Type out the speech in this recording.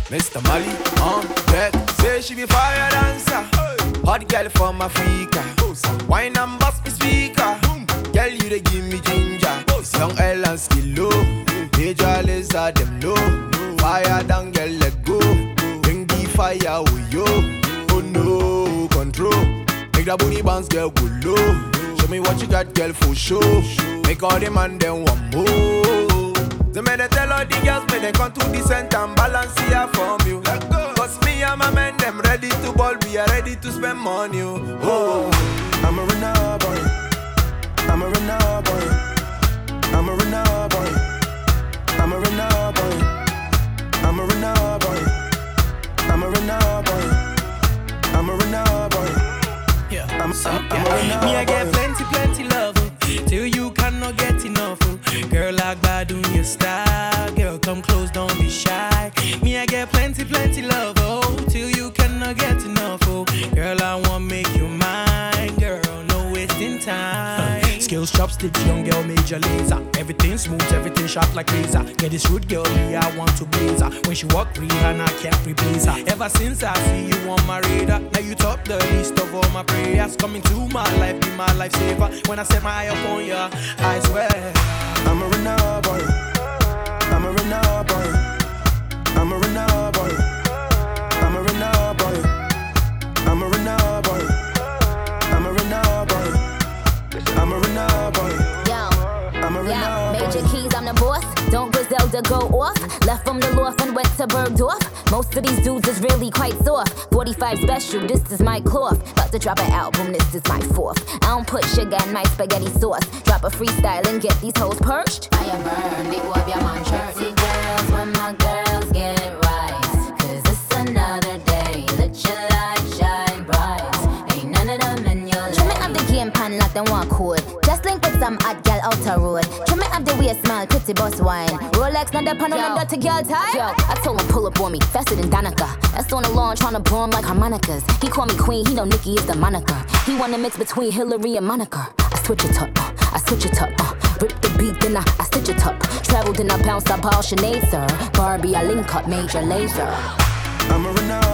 Mr. Mali on deck. Say she be fire dancer. Hot girl from Africa. Wine and bust me speaker. Girl, you dey give me ginger. Young L and skill low. Major laser them low. Fire down, girl, let go. Bring the fire with you. Oh no, control. Make that booty bounce, girl, go low. Show me what you got, girl, for sure. Make all the man them want more. So me they tell all the girls, me they come to the center and balance here from you. Cause me and my men, them ready to ball, we are ready to spend money. Oh, I'm a runner boy. I'm a runner boy. I'm a runner boy. I'm a runner boy. I'm a runner boy. I'm a runner boy. I'm a runner boy. Yeah, I'm a runner boy. Me I get plenty love till you cannot get enough. Girl, like bad on your style. Girl, come close, don't be shy. Me I get plenty love till you cannot get enough. Girl, I want make you mine. Girl, no wasting time. Skills, chopsticks, young girl, major laser. Everything smooth, everything sharp like razor. Get this rude girl, me, I want to blaze her. When she walk Rihanna, I can't replace her. Ever since I see you on my radar, now you top the list of all my prayers. Coming to my life, be my lifesaver. When I set my eye upon you, I swear I'm a runner boy. I'm a runner boy. I'm a runner boy. I'm a runner boy. I'm a runner boy. I'm a runner boy. I'm a runner boy. I'm a runner boy. Major keys, I'm the boss. Don't Griselda go off. Left from the loft and went to Bergdorf. Most of these dudes is really quite soft. 45 special, this is my cloth. About to drop an album, this is my fourth. I don't put sugar in my spaghetti sauce. Drop a freestyle and get these hoes perched. Fire burn, big whoop your man shirt. See girls when my girls get right. Cause it's another day. Let your light shine bright. Ain't none of them in your life. Trim me up the game pan like them one code. Just link with some hot gal out the road. Trim me up the waist smile, pretty boss wine. Rolex, not the pan on the dirty girl tie. Yo, I told him pull up on me, faster than Danica. That's on the lawn tryna blow him like harmonicas. He call me queen, he know Nicki is the moniker. He wanna mix between Hillary and Monica. I switch it up, I switch it up. Rip the beat, then I stitch it up. Traveled and I bounce up all Sinead, sir. Barbie, I link up Major Lazer. I'm a runner